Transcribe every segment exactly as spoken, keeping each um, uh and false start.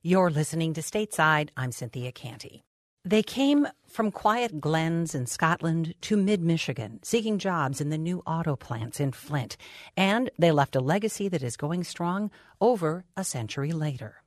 You're listening to Stateside. I'm Cynthia Canty. They came from quiet glens in Scotland to mid-Michigan, seeking jobs in the new auto plants in Flint. And they left a legacy that is going strong over a century later.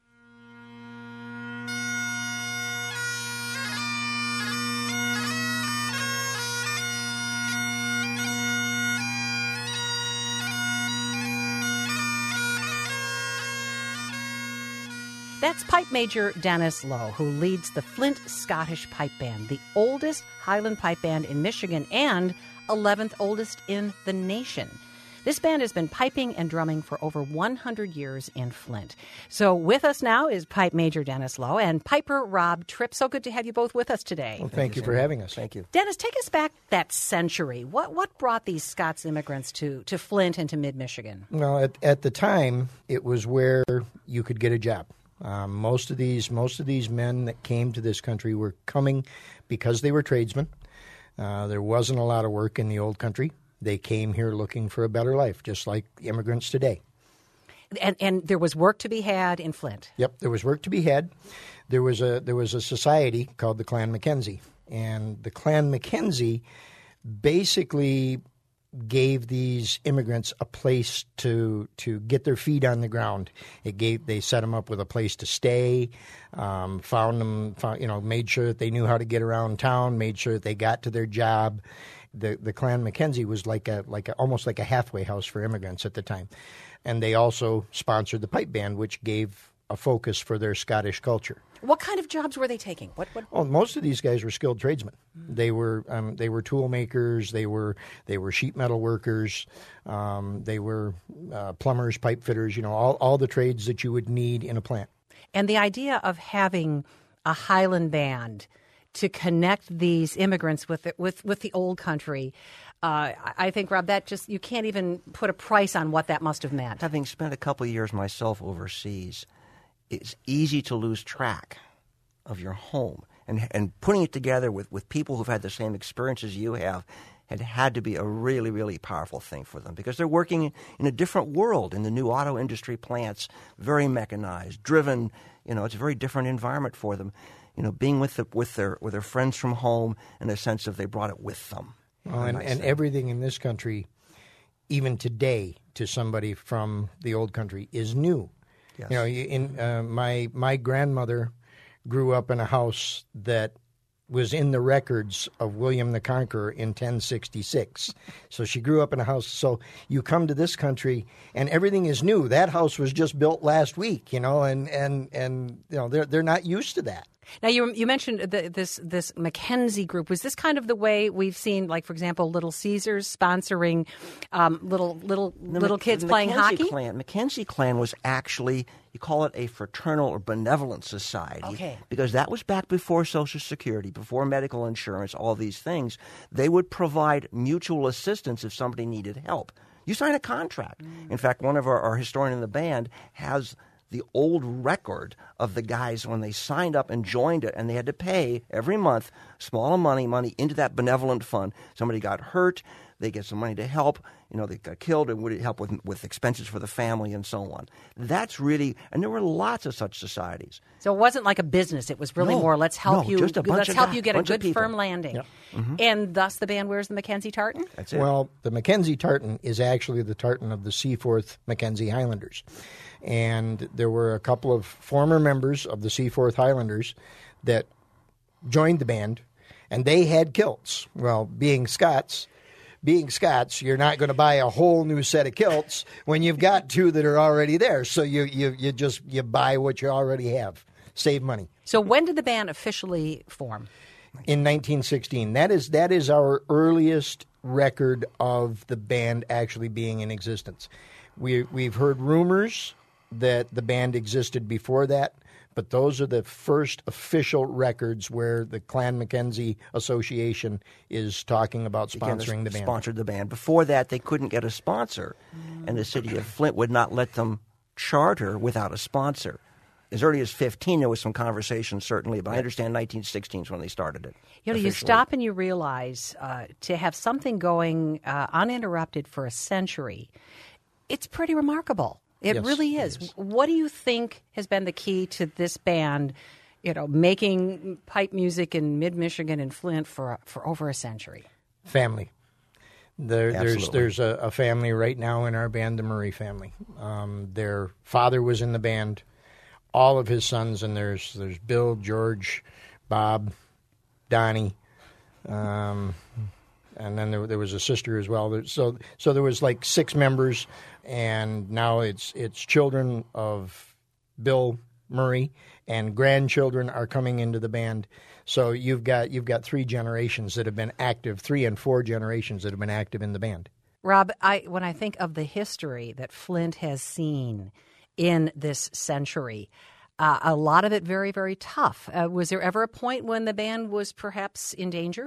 That's Pipe Major Dennis Lowe, who leads the Flint Scottish Pipe Band, the oldest Highland pipe band in Michigan and eleventh oldest in the nation. This band has been piping and drumming for over one hundred years in Flint. So with us now is Pipe Major Dennis Lowe and Piper Rob Tripp. So good to have you both with us today. Well, thank, thank you for having us. Thank you. Dennis, take us back that century. What what brought these Scots immigrants to, to Flint and to mid-Michigan? Well, at, at the time, it was where you could get a job. Um, most of these most of these men that came to this country were coming because they were tradesmen. Uh, there wasn't a lot of work in the old country. They came here looking for a better life, just like immigrants today. And, and there was work to be had in Flint. Yep, there was work to be had. There was a there was a society called the Clan Mackenzie, and the Clan Mackenzie basically gave these immigrants a place to to get their feet on the ground. It gave they set them up with a place to stay, um, found them, found, you know, made sure that they knew how to get around town, made sure that they got to their job. The the Clan Mackenzie was like a like a, almost like a halfway house for immigrants at the time, and they also sponsored the pipe band, which gave a focus for their Scottish culture. What kind of jobs were they taking? What? what? Well, most of these guys were skilled tradesmen. Mm-hmm. They were um, they were tool makers. They were they were sheet metal workers. Um, they were uh, plumbers, pipe fitters. You know, all all the trades that you would need in a plant. And the idea of having a Highland band to connect these immigrants with the, with with the old country. Uh, I think, Rob, that just you can't even put a price on what that must have meant. Having spent a couple of years myself overseas, it's easy to lose track of your home. And and putting it together with, with people who've had the same experiences you have had had to be a really, really powerful thing for them because they're working in a different world in the new auto industry plants, very mechanized, driven. You know, it's a very different environment for them. You know, being with the, with their with their friends from home in the sense of they brought it with them. Well, and, nice and everything in this country, even today, to somebody from the old country, is new. Yes. You know, in uh, my my grandmother grew up in a house that was in the records of William the Conqueror in ten sixty-six. So she grew up in a house. So you come to this country and everything is new. That house was just built last week, you know, and and, and you know they're they're not used to that. Now, you you mentioned the, this this Mackenzie group. Was this kind of the way we've seen, like, for example, Little Caesars sponsoring um, little little the little Mac- kids the playing Mackenzie hockey? Clan, Mackenzie Clan was actually, you call it a fraternal or benevolent society. Okay. Because that was back before Social Security, before medical insurance, all these things. They would provide mutual assistance if somebody needed help. You sign a contract. Mm. In fact, one of our, our historian in the band has the old record of the guys when they signed up and joined it, and they had to pay every month small money money into that benevolent fund. Somebody got hurt, they get some money to help. You know, they got killed, and would help with with expenses for the family and so on. That's really, and there were lots of such societies. So it wasn't like a business; it was really no, more let's help no, you. Just a bunch let's of help guys, you get a bunch of good people. firm landing, Yep. Mm-hmm. and thus the band wears the Mackenzie tartan. That's it. Well, the Mackenzie tartan is actually the tartan of the Seaforth Mackenzie Highlanders. And there were a couple of former members of the Seaforth Highlanders that joined the band, and they had kilts. Well, being Scots, being Scots, you're not going to buy a whole new set of kilts when you've got two that are already there. So you you you just you buy what you already have. Save money. So when did the band officially form? In nineteen sixteen. That is that is our earliest record of the band actually being in existence. We we've heard rumors that the band existed before that, but those are the first official records where the Clan Mackenzie Association is talking about sponsoring Again, the band. Sponsored the band. Before that, they couldn't get a sponsor, mm. and the city of Flint would not let them charter without a sponsor. As early as fifteen, there was some conversation, certainly, but I understand nineteen sixteen is when they started it. You know, you stop and you realize uh, to have something going uh, uninterrupted for a century, it's pretty remarkable. It Yes, really it is. is. What do you think has been the key to this band, you know, making pipe music in mid-Michigan and Flint for for over a century? Family. There, there's Absolutely. there's a, a family right now in our band, the Murray family. Um, their father was in the band, all of his sons, and there's there's Bill, George, Bob, Donnie, um, and then there, there was a sister as well. There- So so there was like six members, and now it's it's children of Bill Murray, and grandchildren are coming into the band. So you've got you've got three generations that have been active, three and four generations that have been active in the band. Rob, I when I think of the history that Flint has seen in this century, uh, a lot of it very, very tough. Uh, was there ever a point when the band was perhaps in danger?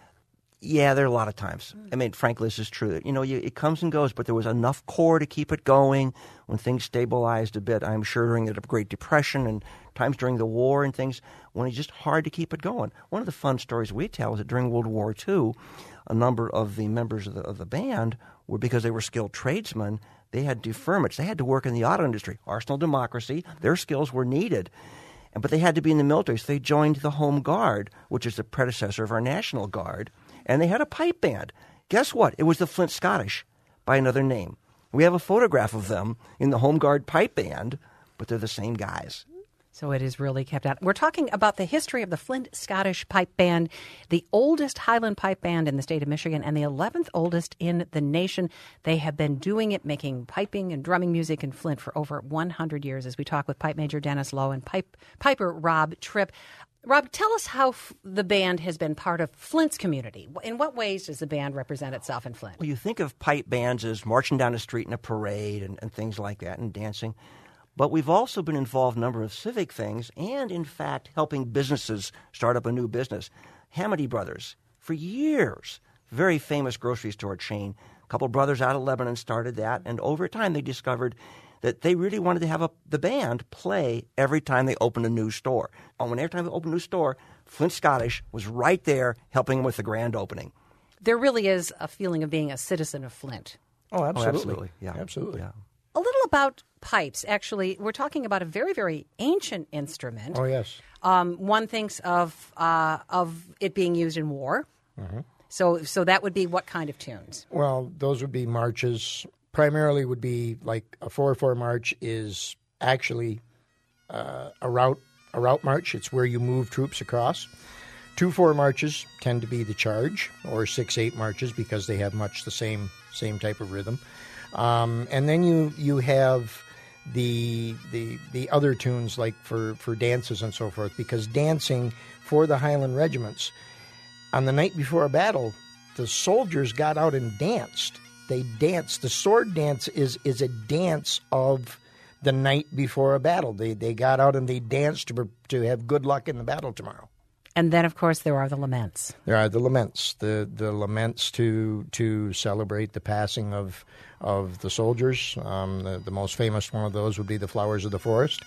Yeah, there are a lot of times. I mean, frankly, this is true. You know, you, it comes and goes, but there was enough core to keep it going when things stabilized a bit. I'm sure during the Great Depression and times during the war and things when it's just hard to keep it going. One of the fun stories we tell is that during World War Two, a number of the members of the, of the band were, because they were skilled tradesmen, they had deferments. They had to work in the auto industry. Arsenal democracy, their skills were needed. But they had to be in the military, so they joined the Home Guard, which is the predecessor of our National Guard. And they had a pipe band. Guess what? It was the Flint Scottish by another name. We have a photograph of them in the Home Guard pipe band, but they're the same guys. So it is really kept out. We're talking about the history of the Flint Scottish Pipe Band, the oldest Highland pipe band in the state of Michigan and the eleventh oldest in the nation. They have been doing it, making piping and drumming music in Flint for over one hundred years, as we talk with Pipe Major Dennis Lowe and pipe, Piper Rob Tripp. Rob, tell us how f- the band has been part of Flint's community. In what ways does the band represent itself in Flint? Well, you think of pipe bands as marching down the street in a parade and, and things like that and dancing. But we've also been involved in a number of civic things and, in fact, helping businesses start up a new business. Hamady Brothers, for years, very famous grocery store chain. A couple of brothers out of Lebanon started that, and over time they discovered that they really wanted to have a, the band play every time they opened a new store. And when every time they opened a new store, Flint Scottish was right there helping them with the grand opening. There really is a feeling of being a citizen of Flint. Oh, absolutely. Oh, absolutely. Yeah. Absolutely. Yeah. A little about pipes. Actually, we're talking about a very, very ancient instrument. Oh, yes. Um, one thinks of uh, of it being used in war. Mm-hmm. So, so that would be what kind of tunes? Well, those would be marches. Primarily would be like a four four march is actually uh, a route a route march. It's where you move troops across. two four marches tend to be the charge, or six eight marches because they have much the same same type of rhythm. Um, and then you you have the the the other tunes like for, for dances and so forth, because dancing for the Highland regiments on the night before a battle, the soldiers got out and danced. They danced. The sword dance is is a dance of the night before a battle. They they got out and they danced to to have good luck in the battle tomorrow. And then, of course, there are the laments. There are the laments, the the laments to to celebrate the passing of of the soldiers. Um, the, the most famous one of those would be the Flowers of the Forest,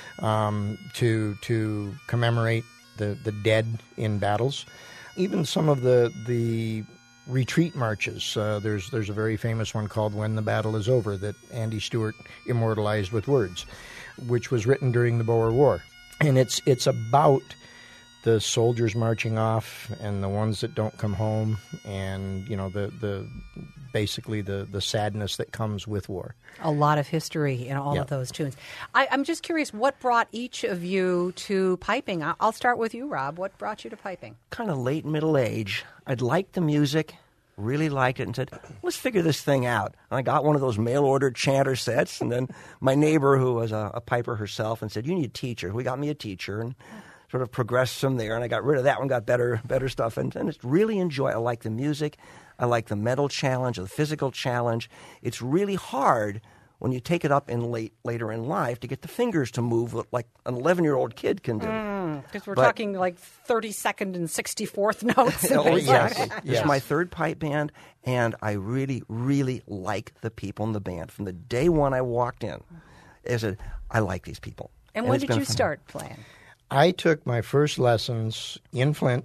um, to to commemorate the, the dead in battles. Even some of the the retreat marches. Uh, there's there's a very famous one called "When the Battle Is Over" that Andy Stewart immortalized with words, which was written during the Boer War, and it's it's about the soldiers marching off and the ones that don't come home, and you know the the basically the the sadness that comes with war. A lot of history in all Yeah. of those tunes. I, I'm just curious, what brought each of you to piping? I- I'll start with you, Rob. What brought you to piping? Kind of late middle age. I'd liked the music, really liked it, and said, let's figure this thing out. And I got one of those mail-order chanter sets, and then my neighbor, who was a, a piper herself, and said, you need a teacher. We got me a teacher, and sort of progressed from there, and I got rid of that one, got better better stuff, and, and it's really enjoy. I like the music. I like the mental challenge, the physical challenge. It's really hard when you take it up in late later in life to get the fingers to move like an eleven-year-old kid can do. Because we're But- talking like thirty-second and sixty-fourth notes. Oh, Yes, yes. This yes. is my third pipe band, and I really, really like the people in the band. From the day one I walked in, I said, I like these people. And when it's did been you fun. start playing? I took my first lessons in Flint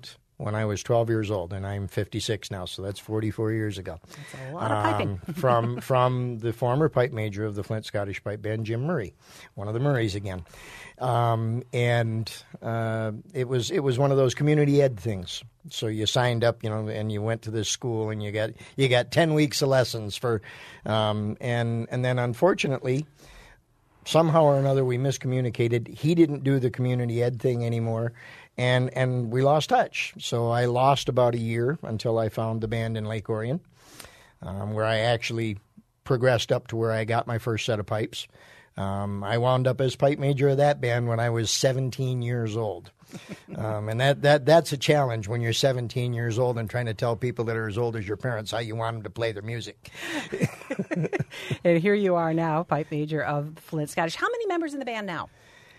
when I was twelve years old, and I'm fifty-six now, so that's forty-four years ago. That's a lot of piping. Um, from from the former pipe major of the Flint Scottish Pipe Band, Jim Murray, one of the Murrays again, um, and uh, it was it was one of those community ed things. So you signed up, you know, and you went to this school, and you got you got ten weeks of lessons for, um, and and then unfortunately, somehow or another we miscommunicated. He didn't do the community ed thing anymore, and and we lost touch. So I lost about a year until I found the band in Lake Orion, um, where I actually progressed up to where I got my first set of pipes. Um, I wound up as pipe major of that band when I was seventeen years old. Um, and that, that that's a challenge when you're seventeen years old and trying to tell people that are as old as your parents how you want them to play their music. And here you are now, pipe major of Flint Scottish. How many members in the band now?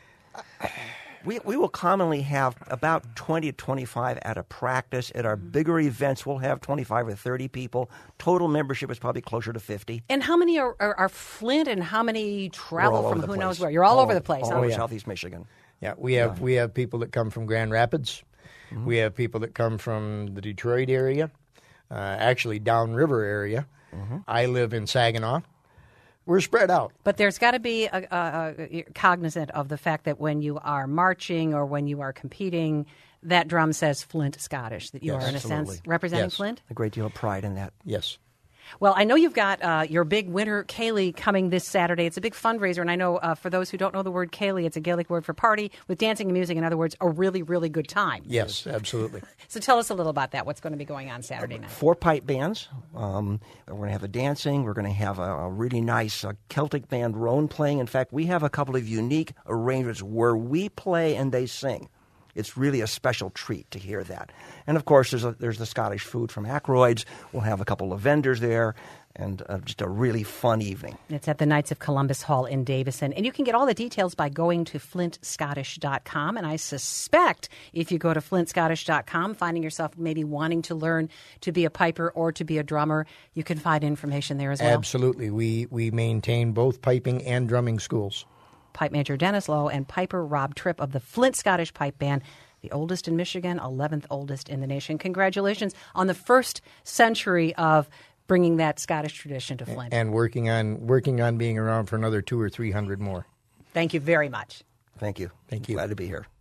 We we will commonly have about twenty to twenty-five at a practice. At our bigger events, we'll have twenty-five or thirty people. Total membership is probably closer to fifty. And how many are, are, are Flint, and how many travel all from over who the knows place. where? You're all, All- over the place. all huh? over yeah. Southeast Michigan. Yeah, we have we have people that come from Grand Rapids. Mm-hmm. We have people that come from the Detroit area, uh, actually downriver area. Mm-hmm. I live in Saginaw. We're spread out. But there's got to be a, a, a, cognizant of the fact that when you are marching or when you are competing, that drum says Flint Scottish, that you Yes, are, in a absolutely. sense, representing Yes. Flint? A great deal of pride in that. Yes. Well, I know you've got uh, your big Winter Ceilidh coming this Saturday. It's a big fundraiser, and I know uh, for those who don't know the word Ceilidh, it's a Gaelic word for party with dancing and music. In other words, a really, really good time. Yes, absolutely. So tell us a little about that. What's going to be going on Saturday night? Four pipe bands. Um, we're going to have a dancing. We're going to have a, a really nice uh, Celtic band, Roan, playing. In fact, we have a couple of unique arrangements where we play and they sing. It's really a special treat to hear that. And, of course, there's, a, there's the Scottish food from Ackroyd's. We'll have a couple of vendors there, and uh, just a really fun evening. It's at the Knights of Columbus Hall in Davison. And you can get all the details by going to flint scottish dot com. And I suspect if you go to flint scottish dot com, finding yourself maybe wanting to learn to be a piper or to be a drummer, you can find information there as well. Absolutely. We, we maintain both piping and drumming schools. Pipe Major Dennis Lowe and Piper Rob Tripp of the Flint Scottish Pipe Band, the oldest in Michigan, eleventh oldest in the nation. Congratulations on the first century of bringing that Scottish tradition to Flint. And working on working on being around for another two or three hundred more. Thank you very much. Thank you. Thank you. Glad to be here.